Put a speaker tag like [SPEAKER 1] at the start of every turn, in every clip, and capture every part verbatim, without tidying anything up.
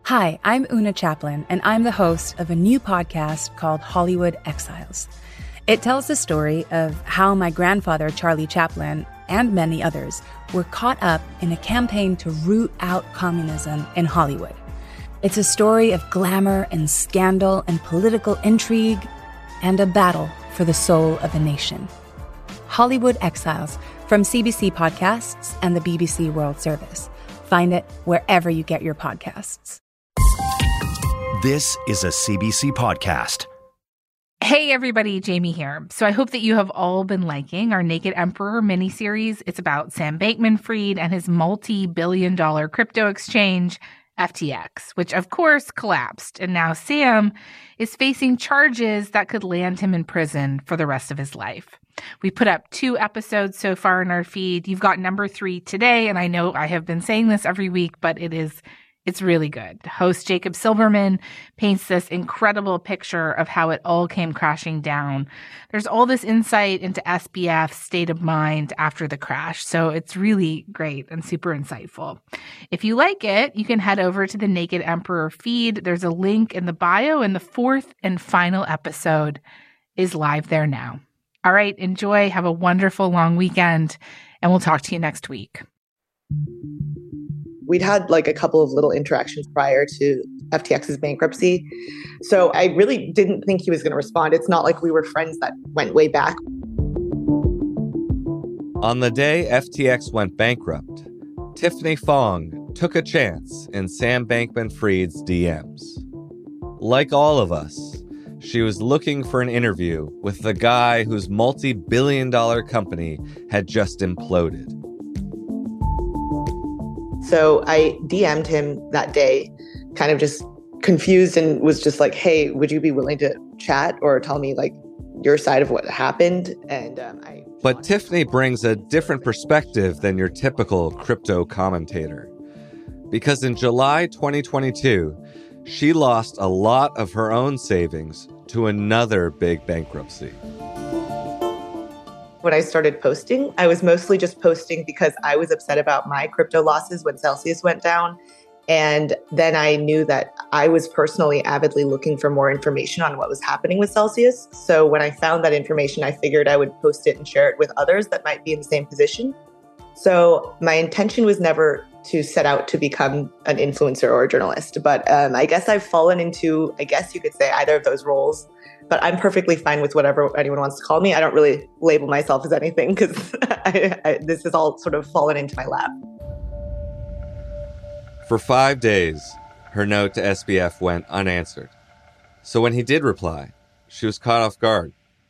[SPEAKER 1] Hi, I'm Una Chaplin, and I'm the host of a new podcast called Hollywood Exiles. It tells the story of how my grandfather, Charlie Chaplin, and many others were caught up in a campaign to root out communism in Hollywood. It's a story of glamour and scandal and political intrigue and a battle for the soul of a nation. Hollywood Exiles from C B C Podcasts and the B B C World Service. Find it wherever you get your podcasts.
[SPEAKER 2] This is a C B C podcast.
[SPEAKER 3] Hey everybody, Jamie here. So I hope that you have all been liking our Naked Emperor miniseries. It's about Sam Bankman-Fried and his multi-billion dollar crypto exchange, F T X, which of course collapsed. And now Sam is facing charges that could land him in prison for the rest of his life. We put up two episodes so far in our feed. You've got number three today, and I know I have been saying this every week, but it is It's really good. Host Jacob Silverman paints this incredible picture of how it all came crashing down. There's all this insight into S B F's state of mind after the crash, so it's really great and super insightful. If you like it, you can head over to the Naked Emperor feed. There's a link in the bio, and the fourth and final episode is live there now. All right, enjoy. Have a wonderful long weekend, and we'll talk to you next week.
[SPEAKER 4] We'd had like a couple of little interactions prior to F T X's bankruptcy. So I really didn't think he was going to respond. It's not like we were friends that went way back.
[SPEAKER 5] On the day F T X went bankrupt, Tiffany Fong took a chance in Sam Bankman-Fried's D Ms. Like all of us, she was looking for an interview with the guy whose multi-billion dollar company had just imploded.
[SPEAKER 4] So I D M'd him that day, kind of just confused, and was just like, hey, would you be willing to chat or tell me like your side of what happened? And um, I.
[SPEAKER 5] But Tiffany brings a different perspective than your typical crypto commentator. Because in July twenty twenty-two, she lost a lot of her own savings to another big bankruptcy.
[SPEAKER 4] When I started posting, I was mostly just posting because I was upset about my crypto losses when Celsius went down. And then I knew that I was personally avidly looking for more information on what was happening with Celsius. So when I found that information, I figured I would post it and share it with others that might be in the same position. So my intention was never to set out to become an influencer or a journalist. But um, I guess I've fallen into, I guess you could say, either of those roles. But I'm perfectly fine with whatever anyone wants to call me. I don't really label myself as anything because this has all sort of fallen into my lap.
[SPEAKER 5] For five days, her note to S B F went unanswered. So when he did reply, she was caught off guard.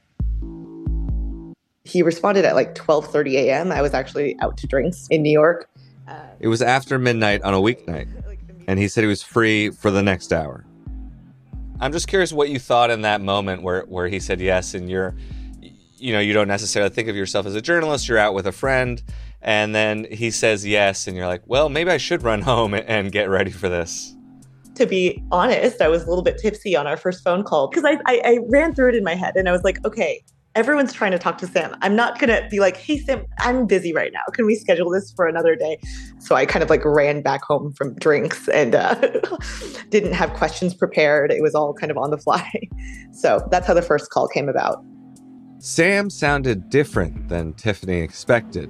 [SPEAKER 4] He responded at like twelve thirty a.m. I was actually out to drinks in New York. Uh,
[SPEAKER 5] it was after midnight on a weeknight, and he said he was free for the next hour. I'm just curious what you thought in that moment where, where he said yes, and you're, you know, you don't necessarily think of yourself as a journalist, you're out with a friend, and then he says yes, and you're like, well, maybe I should run home and get ready for this.
[SPEAKER 4] To be honest, I was a little bit tipsy on our first phone call because I, I, I ran through it in my head, and I was like, okay, everyone's trying to talk to Sam. I'm not going to be like, hey, Sam, I'm busy right now. Can we schedule this for another day? So I kind of like ran back home from drinks and uh, didn't have questions prepared. It was all kind of on the fly. So that's how the first call came about.
[SPEAKER 5] Sam sounded different than Tiffany expected.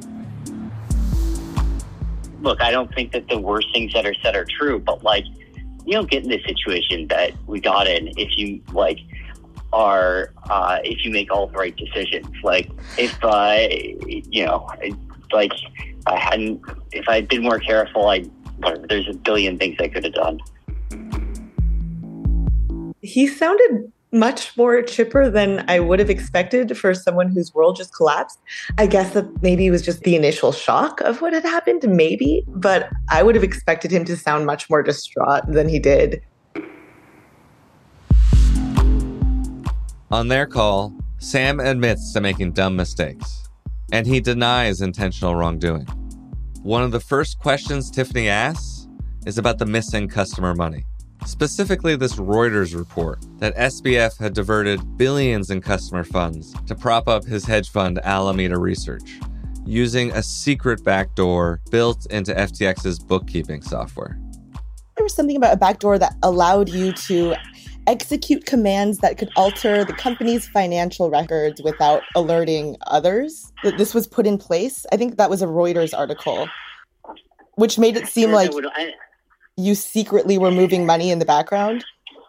[SPEAKER 6] Look, I don't think that the worst things that are said are true, but like, you don't get in this situation that we got in if you like, are uh, if you make all the right decisions. Like if I, you know, like I hadn't, if I'd been more careful, I, whatever, there's a billion things I could have done.
[SPEAKER 4] He sounded much more chipper than I would have expected for someone whose world just collapsed. I guess that maybe it was just the initial shock of what had happened, maybe, but I would have expected him to sound much more distraught than he did.
[SPEAKER 5] On their call, Sam admits to making dumb mistakes, and he denies intentional wrongdoing. One of the first questions Tiffany asks is about the missing customer money. Specifically, this Reuters report that S B F had diverted billions in customer funds to prop up his hedge fund Alameda Research, using a secret backdoor built into F T X's bookkeeping software.
[SPEAKER 4] there was something about a backdoor that allowed you to execute commands that could alter the company's financial records without alerting others. That this was put in place. I think that was a Reuters article, which made it seem like you secretly were moving money in the background.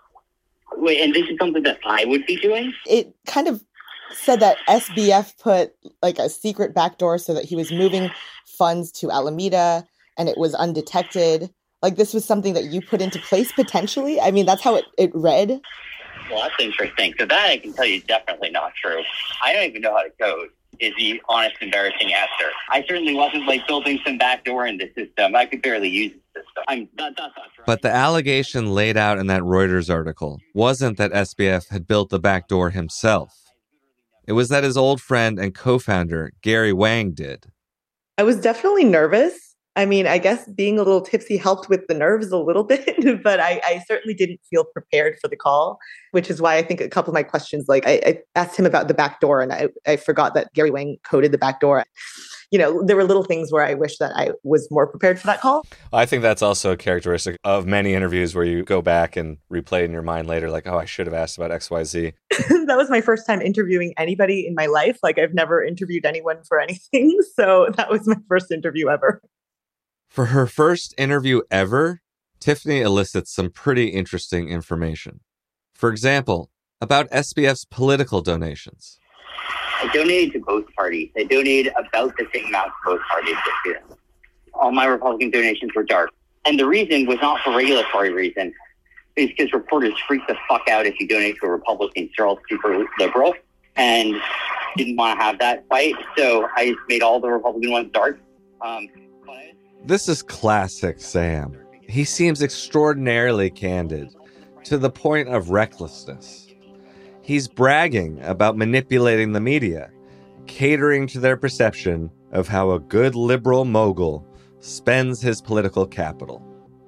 [SPEAKER 6] Wait, and this is something that I would be doing?
[SPEAKER 4] It kind of said that S B F put like a secret backdoor so that he was moving funds to Alameda and it was undetected. Like this was something that you put into place potentially? I mean, that's how it, it read.
[SPEAKER 6] Well, that's interesting. So that I can tell you is definitely not true. I don't even know how to code, is the honest, embarrassing answer. I certainly wasn't like building some backdoor in the system. I could barely use the system. I'm, that, that's not true.
[SPEAKER 5] But the allegation laid out in that Reuters article wasn't that S B F had built the backdoor himself. It was that his old friend and co-founder, Gary Wang, did.
[SPEAKER 4] I was definitely nervous. I mean, I guess being a little tipsy helped with the nerves a little bit, but I, I certainly didn't feel prepared for the call, which is why I think a couple of my questions, like I, I asked him about the back door and I, I forgot that Gary Wang coded the back door. You know, there were little things where I wish that I was more prepared for that call.
[SPEAKER 5] I think that's also a characteristic of many interviews where you go back and replay in your mind later, like, oh, I should have asked about X Y Z.
[SPEAKER 4] That was my first time interviewing anybody in my life. Like I've never interviewed anyone for anything. So that was my first interview ever.
[SPEAKER 5] For her first interview ever, Tiffany elicits some pretty interesting information. For example, about S B F's political donations.
[SPEAKER 6] I donated to both parties. I donated about the same amount to both parties this year. All my Republican donations were dark. And the reason was not for regulatory reasons. It's because reporters freak the fuck out if you donate to a Republican. They're all super liberal and didn't want to have that fight. So I just made all the Republican ones dark. Um,
[SPEAKER 5] This is classic Sam. He seems extraordinarily candid, to the point of recklessness. He's bragging about manipulating the media, catering to their perception of how a good liberal mogul spends his political capital.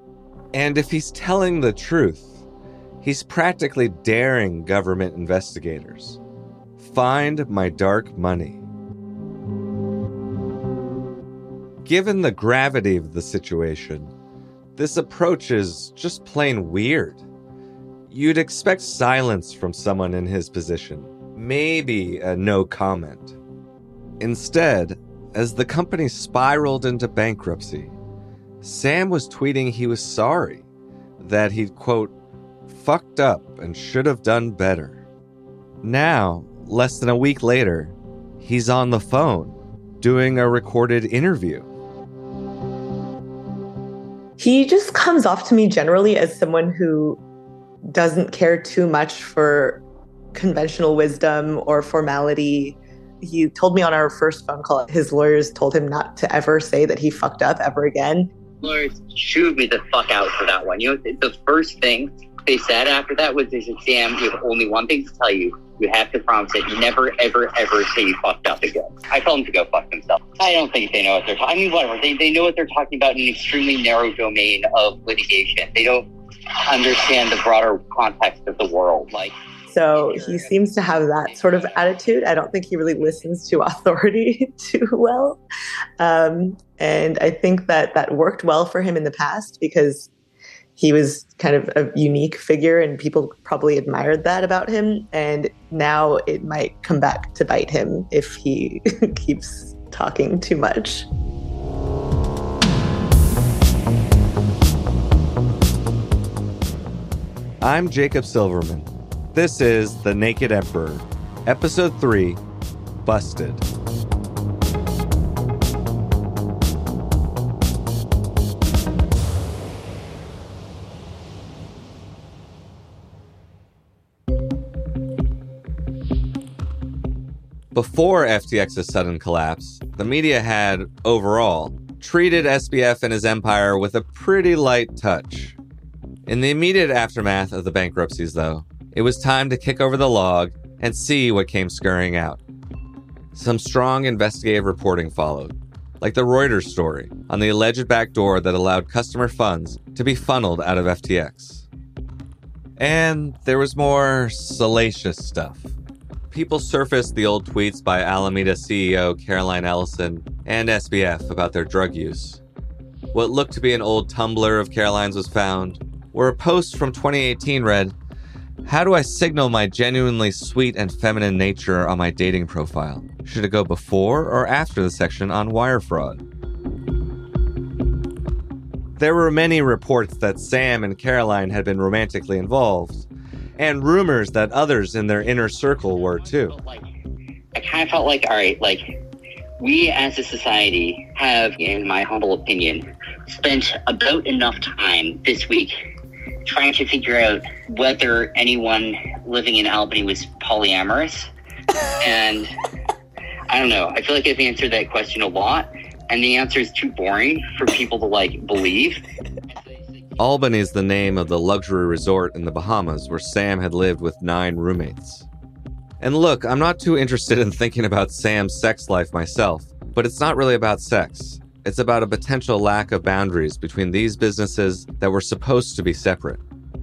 [SPEAKER 5] And if he's telling the truth, he's practically daring government investigators. Find my dark money. Given the gravity of the situation, this approach is just plain weird. You'd expect silence from someone in his position, maybe a no comment. Instead, as the company spiraled into bankruptcy, Sam was tweeting he was sorry, that he'd, quote, fucked up and should have done better. Now, less than a week later, he's on the phone doing a recorded interview.
[SPEAKER 4] He just comes off to me generally as someone who doesn't care too much for conventional wisdom or formality. He told me on our first phone call, his lawyers told him not to ever say that he fucked up ever again.
[SPEAKER 6] Lawyers chewed me the fuck out for that one. You know, the first thing they said after that was, they said, Sam, you have only one thing to tell you. You have to promise that you never, ever, ever say you fucked up again. I told them to go fuck themselves. I don't think they know what they're talking about. I mean, whatever. They, they know what they're talking about in an extremely narrow domain of litigation. They don't understand the broader context of the world. Like,
[SPEAKER 4] so he seems to have that sort of attitude. I don't think he really listens to authority too well. Um, and I think that that worked well for him in the past because he was kind of a unique figure and people probably admired that about him. And now it might come back to bite him if he keeps talking too much.
[SPEAKER 5] I'm Jacob Silverman. This is The Naked Emperor, Episode three, Busted. Before F T X's sudden collapse, the media had, overall, treated S B F and his empire with a pretty light touch. In the immediate aftermath of the bankruptcies, though, it was time to kick over the log and see what came scurrying out. Some strong investigative reporting followed, like the Reuters story on the alleged backdoor that allowed customer funds to be funneled out of F T X. And there was more salacious stuff. People surfaced the old tweets by Alameda C E O Caroline Ellison and S B F about their drug use. What looked to be an old Tumblr of Caroline's was found, where a post from twenty eighteen read, "How do I signal my genuinely sweet and feminine nature on my dating profile? Should it go before or after the section on wire fraud?" There were many reports that Sam and Caroline had been romantically involved, and rumors that others in their inner circle were too.
[SPEAKER 6] Like, I kind of felt like, all right, like, we as a society have, in my humble opinion, spent about enough time this week trying to figure out whether anyone living in Albany was polyamorous. And I don't know. I feel like I've answered that question a lot, and the answer is too boring for people to, like, believe.
[SPEAKER 5] Albany is the name of the luxury resort in the Bahamas where Sam had lived with nine roommates. And look, I'm not too interested in thinking about Sam's sex life myself, but it's not really about sex. It's about a potential lack of boundaries between these businesses that were supposed to be separate.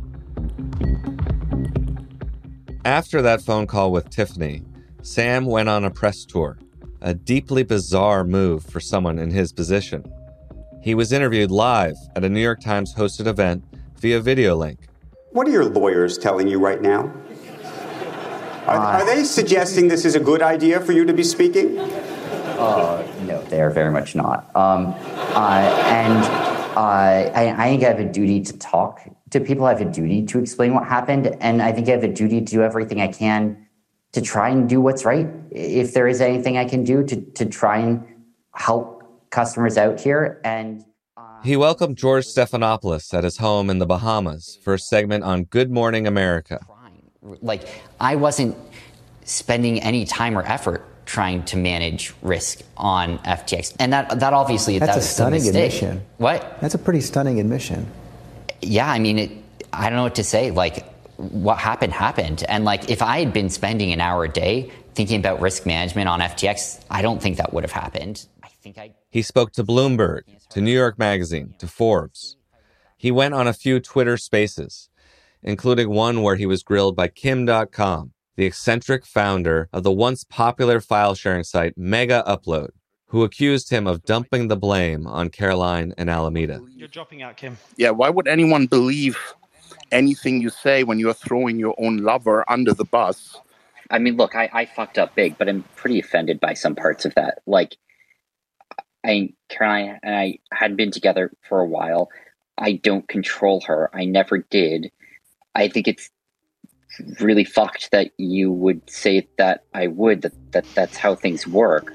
[SPEAKER 5] After that phone call with Tiffany, Sam went on a press tour, a deeply bizarre move for someone in his position. He was interviewed live at a New York Times hosted event via video link.
[SPEAKER 7] What are your lawyers telling you right now? Are, uh, are they suggesting this is a good idea for you to be speaking?
[SPEAKER 8] Uh, no, they are very much not. Um, uh, and uh, I, I think I have a duty to talk to people. I have a duty to explain what happened. And I think I have a duty to do everything I can to try and do what's right. If there is anything I can do to, to try and help customers out here. And uh,
[SPEAKER 5] he welcomed George Stephanopoulos at his home in the Bahamas for a segment on Good Morning America.
[SPEAKER 8] Like, I wasn't spending any time or effort trying to manage risk on F T X. And that that obviously,
[SPEAKER 9] that's
[SPEAKER 8] that
[SPEAKER 9] a
[SPEAKER 8] was
[SPEAKER 9] stunning
[SPEAKER 8] a mistake.
[SPEAKER 9] admission.
[SPEAKER 8] What?
[SPEAKER 9] That's a pretty stunning admission.
[SPEAKER 8] Yeah, I mean, it, I don't know what to say. Like, what happened, happened. And like, if I had been spending an hour a day thinking about risk management on F T X, I don't think that would have happened. I think I...
[SPEAKER 5] He spoke to Bloomberg, to New York Magazine, to Forbes. He went on a few Twitter spaces, including one where he was grilled by Kim dot com, the eccentric founder of the once popular file-sharing site Mega Upload, who accused him of dumping the blame on Caroline and Alameda.
[SPEAKER 10] You're dropping out, Kim.
[SPEAKER 11] Yeah, why would anyone believe anything you say when you're throwing your own lover under the bus?
[SPEAKER 6] I mean, look, I, I fucked up big, but I'm pretty offended by some parts of that. Like, I, Caroline and I had been together for a while. I don't control her. I never did. I think it's really fucked that you would say that I would, that, that that's how things work.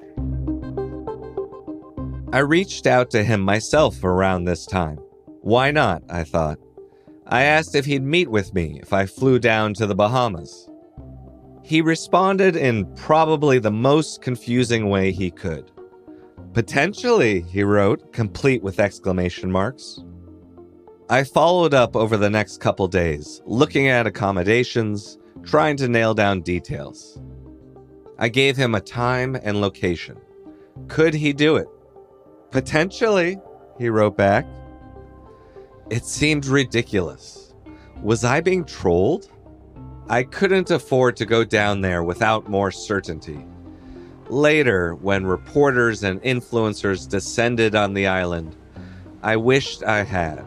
[SPEAKER 5] I reached out to him myself around this time. Why not, I thought. I asked if he'd meet with me if I flew down to the Bahamas. He responded in probably the most confusing way he could. Potentially, he wrote, complete with exclamation marks. I followed up over the next couple days, looking at accommodations, trying to nail down details. I gave him a time and location. Could he do it? Potentially, he wrote back. It seemed ridiculous. Was I being trolled? I couldn't afford to go down there without more certainty. Later, when reporters and influencers descended on the island, I wished I had.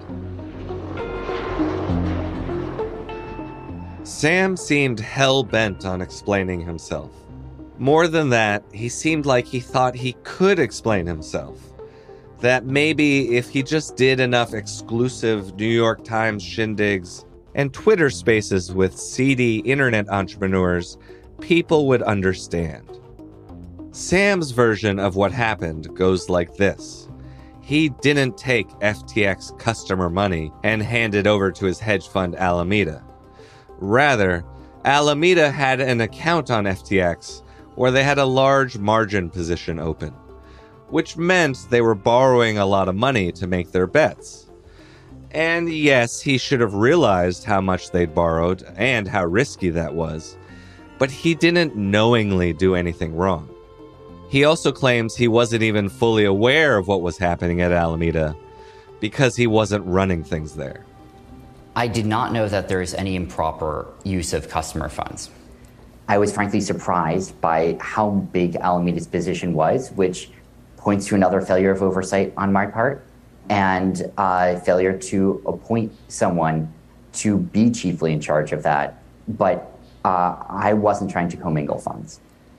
[SPEAKER 5] Sam seemed hell-bent on explaining himself. More than that, he seemed like he thought he could explain himself. That maybe if he just did enough exclusive New York Times shindigs and Twitter spaces with seedy internet entrepreneurs, people would understand. Sam's version of what happened goes like this. He didn't take F T X customer money and hand it over to his hedge fund Alameda. Rather, Alameda had an account on F T X where they had a large margin position open, which meant they were borrowing a lot of money to make their bets. And yes, he should have realized how much they'd borrowed and how risky that was, but he didn't knowingly do anything wrong. He also claims he wasn't even fully aware of what was happening at Alameda because he wasn't running things there.
[SPEAKER 8] I did not know that there is any improper use of customer funds. I was frankly surprised by how big Alameda's position was, which points to another failure of oversight on my part and uh, failure to appoint someone to be chiefly in charge of that, but uh, I wasn't trying to commingle funds.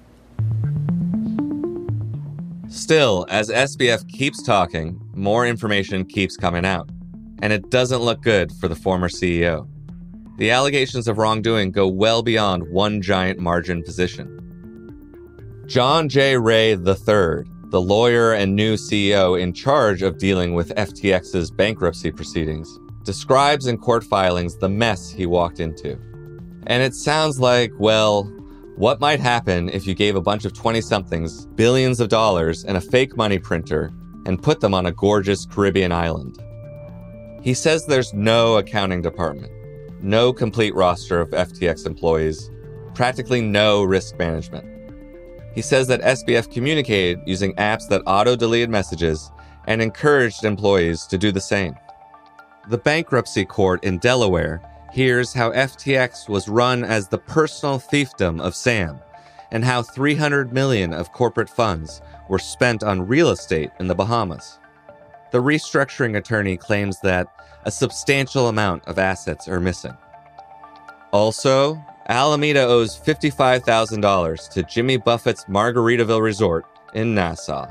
[SPEAKER 5] Still, as S B F keeps talking, more information keeps coming out, and it doesn't look good for the former C E O. The allegations of wrongdoing go well beyond one giant margin position. John J. Ray the third, the lawyer and new C E O in charge of dealing with F T X's bankruptcy proceedings, describes in court filings the mess he walked into. And it sounds like, well, what might happen if you gave a bunch of twenty-somethings billions of dollars and a fake money printer and put them on a gorgeous Caribbean island? He says there's no accounting department, no complete roster of F T X employees, practically no risk management. He says that S B F communicated using apps that auto-deleted messages and encouraged employees to do the same. The bankruptcy court in Delaware hears how F T X was run as the personal fiefdom of Sam and how three hundred million dollars of corporate funds were spent on real estate in the Bahamas. The restructuring attorney claims that a substantial amount of assets are missing. Also, Alameda owes fifty-five thousand dollars to Jimmy Buffett's Margaritaville Resort in Nassau.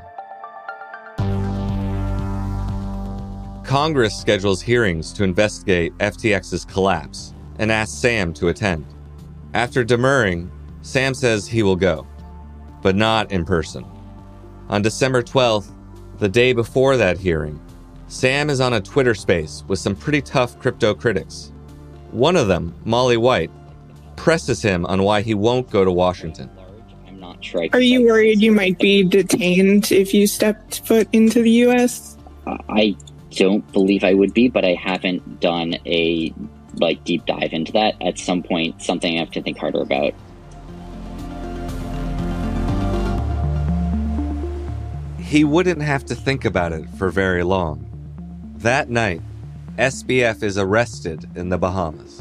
[SPEAKER 5] Congress schedules hearings to investigate F T X's collapse and asks Sam to attend. After demurring, Sam says he will go, but not in person. On December twelfth, the day before that hearing, Sam is on a Twitter space with some pretty tough crypto critics. One of them, Molly White, presses him on why he won't go to Washington.
[SPEAKER 9] I'm not sure.
[SPEAKER 10] Are you worried you might be detained if you stepped foot into the U S?
[SPEAKER 9] Uh, I don't believe I would be, but I haven't done a like deep dive into that. At some point, something I have to think harder about.
[SPEAKER 5] He wouldn't have to think about it for very long. That night, S B F is arrested in the Bahamas.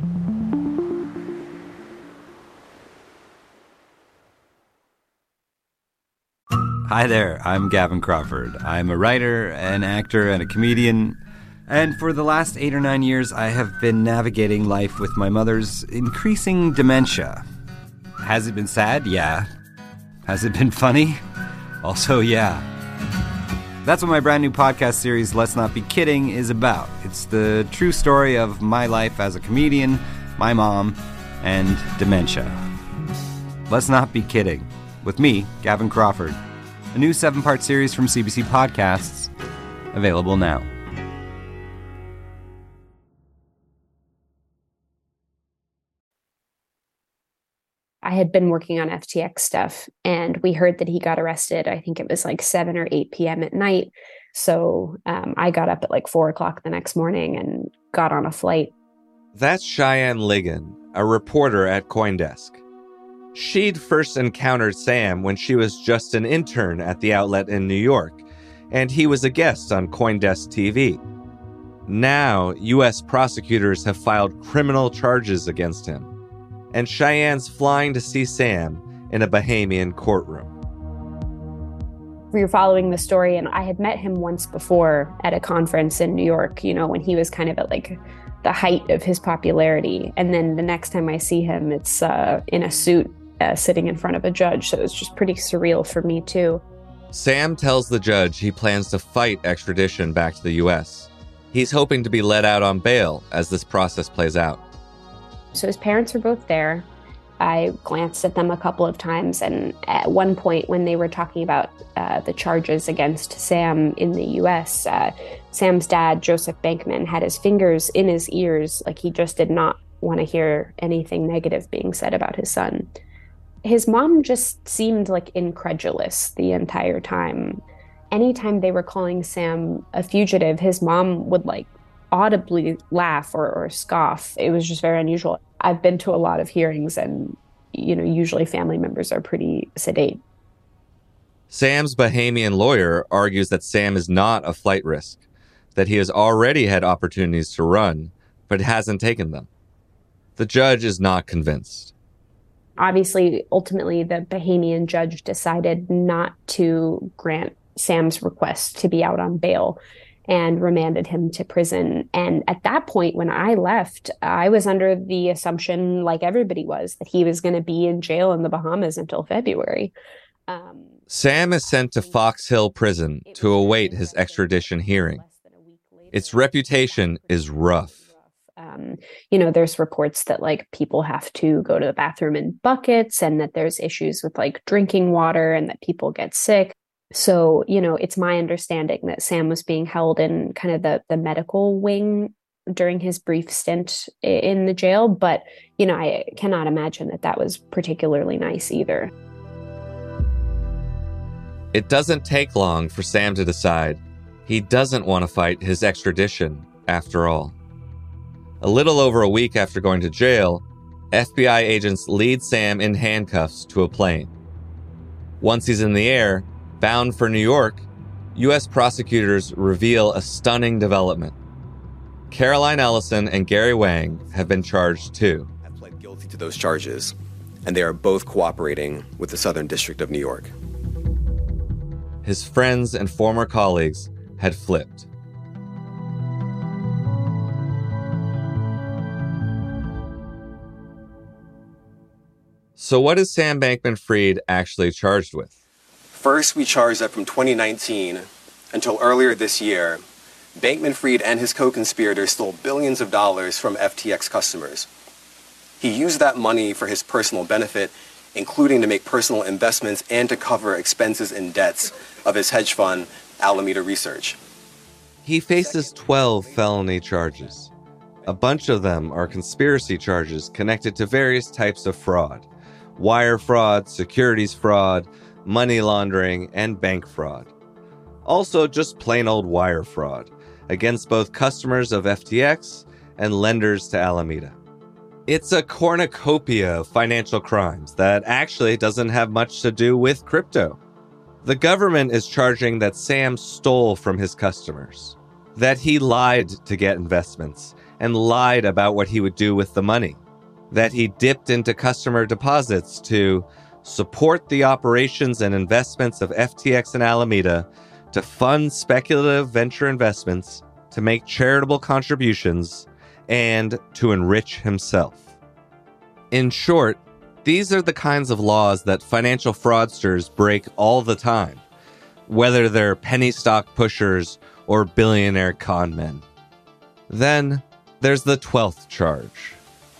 [SPEAKER 12] Hi there, I'm Gavin Crawford. I'm a writer, an actor, and a comedian. And for the last eight or nine years, I have been navigating life with my mother's increasing dementia. Has it been sad? Yeah. Has it been funny? Also, yeah. That's what my brand new podcast series, Let's Not Be Kidding, is about. It's the true story of my life as a comedian, my mom, and dementia. Let's Not Be Kidding. With me, Gavin Crawford. A new seven-part series from C B C Podcasts, available now.
[SPEAKER 13] I had been working on F T X stuff, and we heard that he got arrested. I think it was like seven or eight p.m. at night. So um, I got up at like four o'clock the next morning and got on a flight.
[SPEAKER 5] That's Cheyenne Ligon, a reporter at CoinDesk. She'd first encountered Sam when she was just an intern at the outlet in New York, and he was a guest on CoinDesk T V. Now, U S prosecutors have filed criminal charges against him, and Cheyenne's flying to see Sam in a Bahamian courtroom.
[SPEAKER 13] We were following the story, and I had met him once before at a conference in New York, you know, when he was kind of at like the height of his popularity. And then the next time I see him, it's uh, in a suit, Uh, sitting in front of a judge, so it was just pretty surreal for me too.
[SPEAKER 5] Sam tells the judge he plans to fight extradition back to the U S. He's hoping to be let out on bail as this process plays out.
[SPEAKER 13] So his parents are both there. I glanced at them a couple of times, and at one point when they were talking about uh, the charges against Sam in the U S, uh, Sam's dad, Joseph Bankman, had his fingers in his ears, like he just did not want to hear anything negative being said about his son. His mom just seemed like incredulous the entire time. Anytime they were calling Sam a fugitive, his mom would like audibly laugh or, or scoff. It was just very unusual. I've been to a lot of hearings, and, you know, usually family members are pretty sedate.
[SPEAKER 5] Sam's Bahamian lawyer argues that Sam is not a flight risk, that he has already had opportunities to run, but hasn't taken them. The judge is not convinced.
[SPEAKER 13] Obviously, ultimately, the Bahamian judge decided not to grant Sam's request to be out on bail. and remanded him to prison. And at that point, when I left, I was under the assumption, like everybody was, that he was going to be in jail in the Bahamas until February. Um,
[SPEAKER 5] Sam is sent to Fox Hill Prison to await his extradition hearing. Its reputation is rough.
[SPEAKER 13] Um, you know, there's reports that like people have to go to the bathroom in buckets and that there's issues with like drinking water and that people get sick. So, you know, it's my understanding that Sam was being held in kind of the, the medical wing during his brief stint in the jail. But, you know, I cannot imagine that that was particularly nice either.
[SPEAKER 5] It doesn't take long for Sam to decide he doesn't want to fight his extradition after all. A little over a week after going to jail, F B I agents lead Sam in handcuffs to a plane. Once he's in the air, bound for New York, U S prosecutors reveal a stunning development. Caroline Ellison and Gary Wang have been charged too.
[SPEAKER 14] I pled guilty to those charges, and they are both cooperating with the Southern District of New York.
[SPEAKER 5] His friends and former colleagues had flipped. So what is Sam Bankman-Fried actually charged with?
[SPEAKER 14] First, we charge that from twenty nineteen until earlier this year, Bankman-Fried and his co-conspirators stole billions of dollars from F T X customers. He used that money for his personal benefit, including to make personal investments and to cover expenses and debts of his hedge fund, Alameda Research.
[SPEAKER 5] He faces twelve felony charges. A bunch of them are conspiracy charges connected to various types of fraud: wire fraud, securities fraud, money laundering, and bank fraud. Also, just plain old wire fraud against both customers of F T X and lenders to Alameda. It's a cornucopia of financial crimes that actually doesn't have much to do with crypto. The government is charging that Sam stole from his customers, that he lied to get investments and lied about what he would do with the money, that he dipped into customer deposits to support the operations and investments of F T X and Alameda, to fund speculative venture investments, to make charitable contributions, and to enrich himself. In short, these are the kinds of laws that financial fraudsters break all the time, whether they're penny stock pushers or billionaire con men. Then there's the twelfth charge.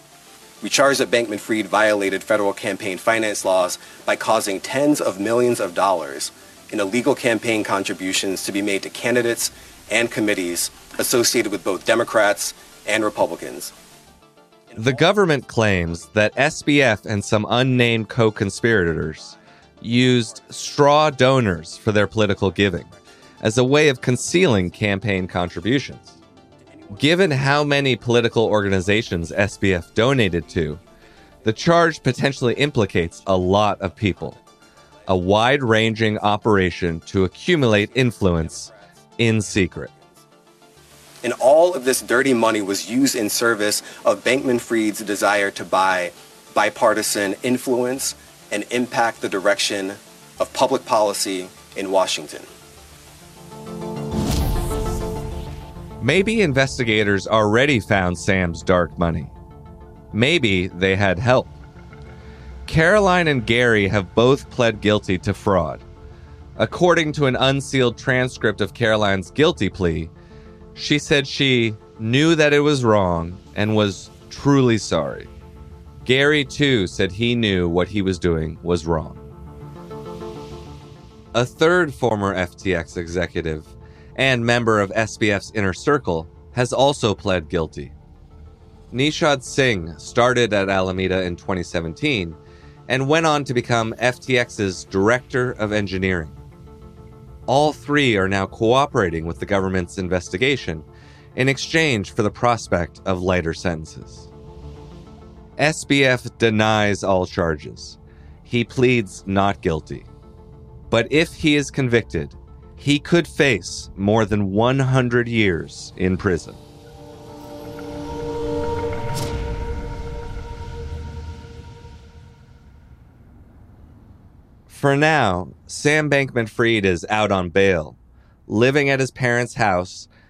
[SPEAKER 14] We charge that Bankman-Fried violated federal campaign finance laws by causing tens of millions of dollars in illegal campaign contributions to be made to candidates and committees associated with both Democrats and Republicans.
[SPEAKER 5] The government claims that S B F and some unnamed co-conspirators used straw donors for their political giving as a way of concealing campaign contributions. Given how many political organizations S B F donated to, the charge potentially implicates a lot of people. A wide-ranging operation to accumulate influence in secret.
[SPEAKER 14] And all of this dirty money was used in service of Bankman-Fried's desire to buy bipartisan influence and impact the direction of public policy in Washington.
[SPEAKER 5] Maybe investigators already found Sam's dark money. Maybe they had help. Caroline and Gary have both pled guilty to fraud. According to an unsealed transcript of Caroline's guilty plea, she said she knew that it was wrong and was truly sorry. Gary, too, said he knew what he was doing was wrong. A third former F T X executive and member of S B F's inner circle has also pled guilty. Nishad Singh started at Alameda in twenty seventeen and went on to become F T X's Director of Engineering. All three are now cooperating with the government's investigation in exchange for the prospect of lighter sentences. S B F denies all charges. He pleads not guilty. But if he is convicted, he could face more than one hundred years in prison. For now, Sam Bankman-Fried is out on bail, living at his parents' house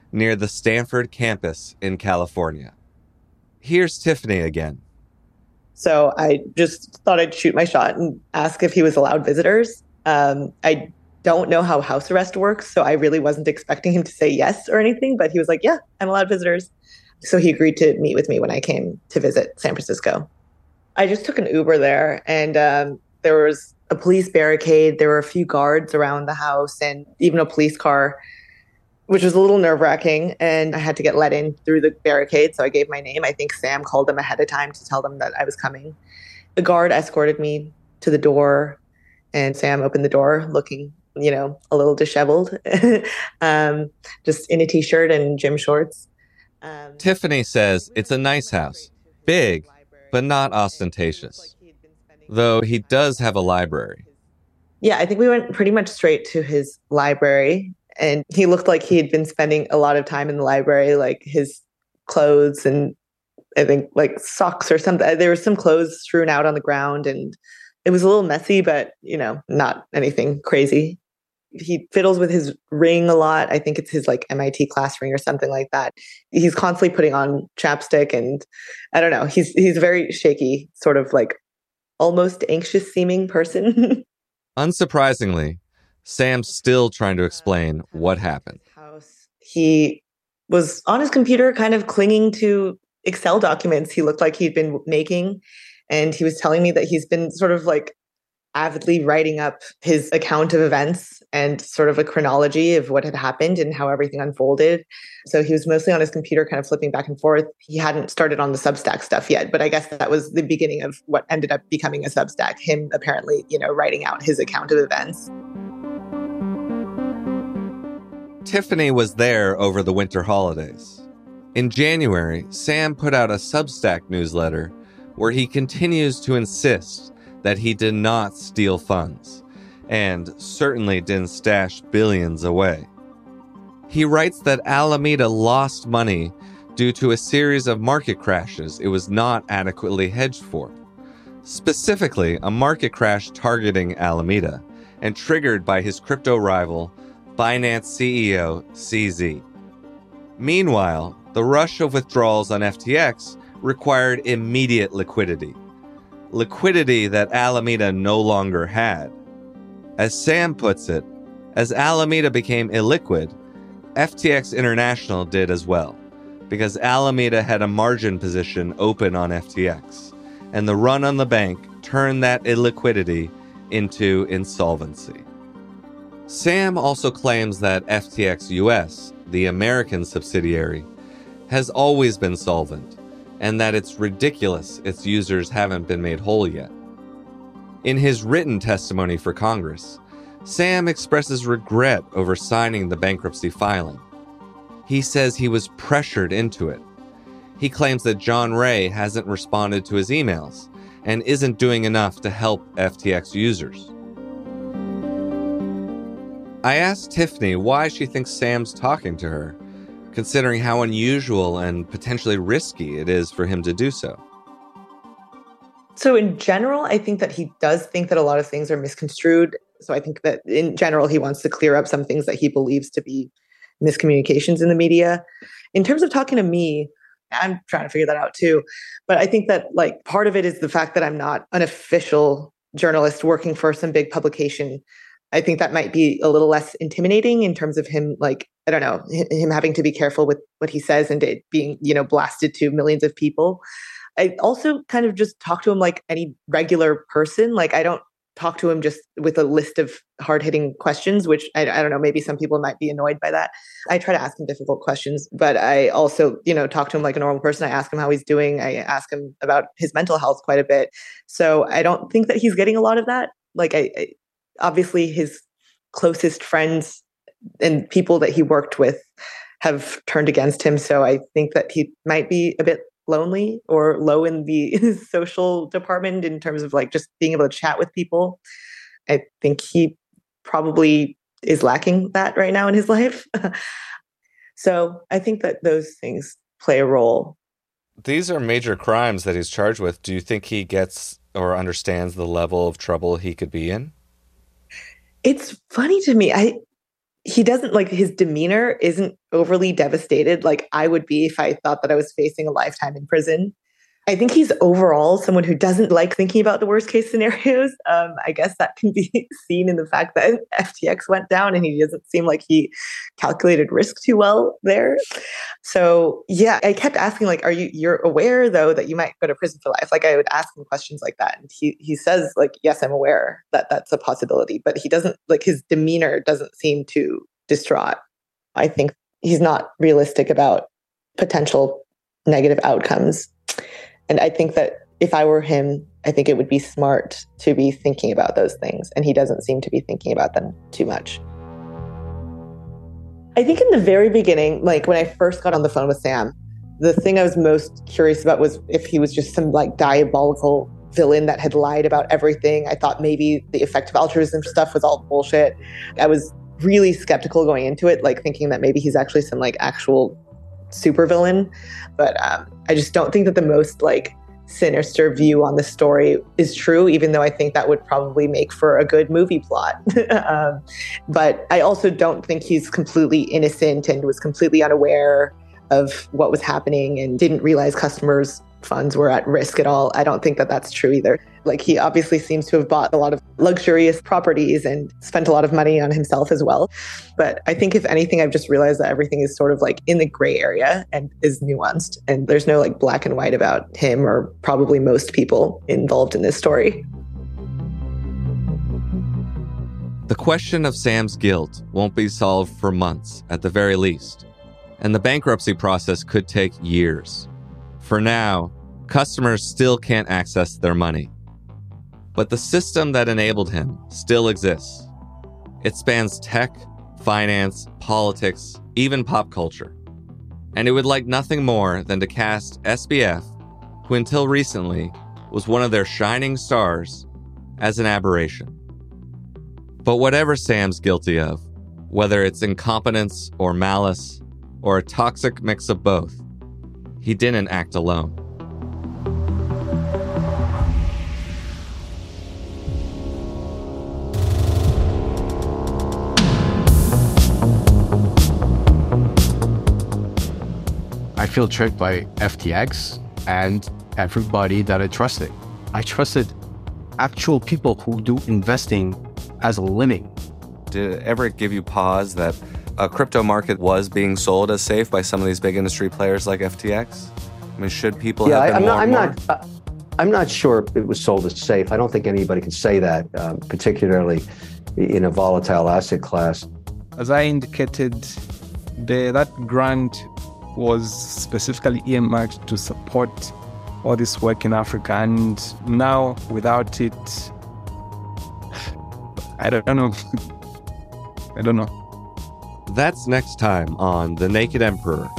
[SPEAKER 5] near the Stanford campus in California. Here's Tiffany again.
[SPEAKER 4] So I just thought I'd shoot my shot and ask if he was allowed visitors. Um, I don't know how house arrest works, so I really wasn't expecting him to say yes or anything, but he was like, yeah, I'm allowed visitors. So he agreed to meet with me when I came to visit San Francisco. I just took an Uber there, and um, there was a police barricade. There were a few guards around the house and even a police car, which was a little nerve-wracking. And I had to get let in through the barricade. So I gave my name. I think Sam called them ahead of time to tell them that I was coming. The guard escorted me to the door, and Sam opened the door looking, you know, a little disheveled, um, just in a T-shirt and gym shorts. Um,
[SPEAKER 5] Tiffany says it's a nice house, big, but not ostentatious. Though he does have a library.
[SPEAKER 4] Yeah, I think we went pretty much straight to his library, and he looked like he had been spending a lot of time in the library, like his clothes and I think like socks or something. There were some clothes strewn out on the ground, and it was a little messy, but, you know, not anything crazy. He fiddles with his ring a lot. I think it's his like M I T class ring or something like that. He's constantly putting on chapstick, and I don't know. He's he's very shaky, sort of like almost anxious seeming person.
[SPEAKER 5] Unsurprisingly, Sam's still trying to explain what happened.
[SPEAKER 4] He was on his computer kind of clinging to Excel documents he looked like he'd been making. And he was telling me that he's been sort of like avidly writing up his account of events and sort of a chronology of what had happened and how everything unfolded. So he was mostly on his computer kind of flipping back and forth. He hadn't started on the Substack stuff yet, but I guess that was the beginning of what ended up becoming a Substack, him apparently, you know, writing out his account of events.
[SPEAKER 5] Tiffany was there over the winter holidays. In January, Sam put out a Substack newsletter where he continues to insist that he did not steal funds, and certainly didn't stash billions away. He writes that Alameda lost money due to a series of market crashes it was not adequately hedged for. Specifically, a market crash targeting Alameda and triggered by his crypto rival, Binance C E O C Z. Meanwhile, the rush of withdrawals on F T X required immediate liquidity. Liquidity that Alameda no longer had. As Sam puts it, as Alameda became illiquid, F T X International did as well, because Alameda had a margin position open on F T X, and the run on the bank turned that illiquidity into insolvency. Sam also claims that F T X U S, the American subsidiary, has always been solvent, and that it's ridiculous its users haven't been made whole yet. In his written testimony for Congress, Sam expresses regret over signing the bankruptcy filing. He says he was pressured into it. He claims that John Ray hasn't responded to his emails and isn't doing enough to help F T X users. I asked Tiffany why she thinks Sam's talking to her, considering how unusual and potentially risky it is for him to do so.
[SPEAKER 4] So in general, I think that he does think that a lot of things are misconstrued. So I think that in general, he wants to clear up some things that he believes to be miscommunications in the media. In terms of talking to me, I'm trying to figure that out too. But I think that like part of it is the fact that I'm not an official journalist working for some big publication. I think that might be a little less intimidating in terms of him, like, I don't know, him having to be careful with what he says and it being, you know, blasted to millions of people. I also kind of just talk to him like any regular person. Like, I don't talk to him just with a list of hard-hitting questions, which I, I don't know, maybe some people might be annoyed by that. I try to ask him difficult questions, but I also, you know, talk to him like a normal person. I ask him how he's doing. I ask him about his mental health quite a bit. So I don't think that he's getting a lot of that. Like, I, I obviously his closest friends and people that he worked with have turned against him. So I think that he might be a bit lonely or low in the social department in terms of like just being able to chat with people. I think he probably is lacking that right now in his life. So I think that those things play a role.
[SPEAKER 5] These are major crimes that he's charged with. Do you think he gets or understands the level of trouble he could be in?
[SPEAKER 4] It's funny to me. I he doesn't like his demeanor isn't overly devastated like I would be if I thought that I was facing a lifetime in prison. I think he's overall someone who doesn't like thinking about the worst case scenarios. Um, I guess that can be seen in the fact that F T X went down and he doesn't seem like he calculated risk too well there. So yeah, I kept asking like, are you, you're aware though that you might go to prison for life? Like I would ask him questions like that. And he, he says like, yes, I'm aware that that's a possibility, but he doesn't like his demeanor doesn't seem too distraught. I think he's not realistic about potential negative outcomes. And I think that if I were him, I think it would be smart to be thinking about those things. And he doesn't seem to be thinking about them too much. I think in the very beginning, like when I first got on the phone with Sam, the thing I was most curious about was if he was just some like diabolical villain that had lied about everything. I thought maybe the effective altruism stuff was all bullshit. I was really skeptical going into it, like thinking that maybe he's actually some like actual supervillain. But um, I just don't think that the most like sinister view on the story is true, even though I think that would probably make for a good movie plot. um, but I also don't think he's completely innocent and was completely unaware of what was happening and didn't realize customers' funds were at risk at all. I don't think that that's true either. Like he obviously seems to have bought a lot of luxurious properties and spent a lot of money on himself as well. But I think if anything, I've just realized that everything is sort of like in the gray area and is nuanced. And there's no like black and white about him or probably most people involved in this story.
[SPEAKER 5] The question of Sam's guilt won't be solved for months at the very least. And the bankruptcy process could take years. For now, customers still can't access their money. But the system that enabled him still exists. It spans tech, finance, politics, even pop culture. And it would like nothing more than to cast S B F, who until recently was one of their shining stars, as an aberration. But whatever Sam's guilty of, whether it's incompetence or malice, or a toxic mix of both, he didn't act alone.
[SPEAKER 15] I feel tricked by F T X and everybody that I trusted. I trusted actual people who do investing as a living.
[SPEAKER 5] Did it ever give you pause that a crypto market was being sold as safe by some of these big industry players like F T X? I mean, should people
[SPEAKER 16] yeah,
[SPEAKER 5] have been
[SPEAKER 16] I, I'm
[SPEAKER 5] more
[SPEAKER 16] not,
[SPEAKER 5] and
[SPEAKER 16] I'm
[SPEAKER 5] more?
[SPEAKER 16] not, uh, I'm not sure it was sold as safe. I don't think anybody can say that, um, particularly in a volatile asset class.
[SPEAKER 17] As I indicated, the, that grant was specifically earmarked to support all this work in Africa. And now, without it, I don't, I don't know. I don't know.
[SPEAKER 5] That's next time on The Naked Emperor.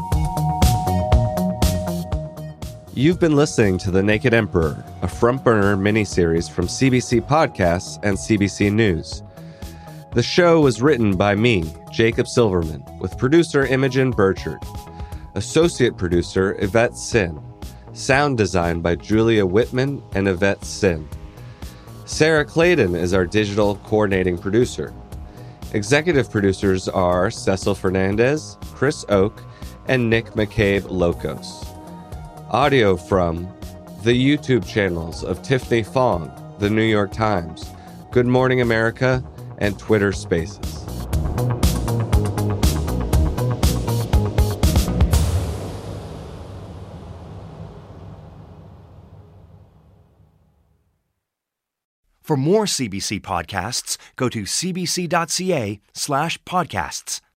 [SPEAKER 5] You've been listening to The Naked Emperor, a front burner miniseries from C B C Podcasts and C B C News. The show was written by me, Jacob Silverman, with producer Imogen Burchard, associate producer Yvette Sin, sound design by Julia Whitman and Yvette Sin. Sarah Clayton is our digital coordinating producer. Executive producers are Cecil Fernandez, Chris Oak, and Nick McCabe Locos. Audio from the YouTube channels of Tiffany Fong, The New York Times, Good Morning America, and Twitter Spaces.
[SPEAKER 2] For more C B C podcasts, go to cbc.ca slash podcasts.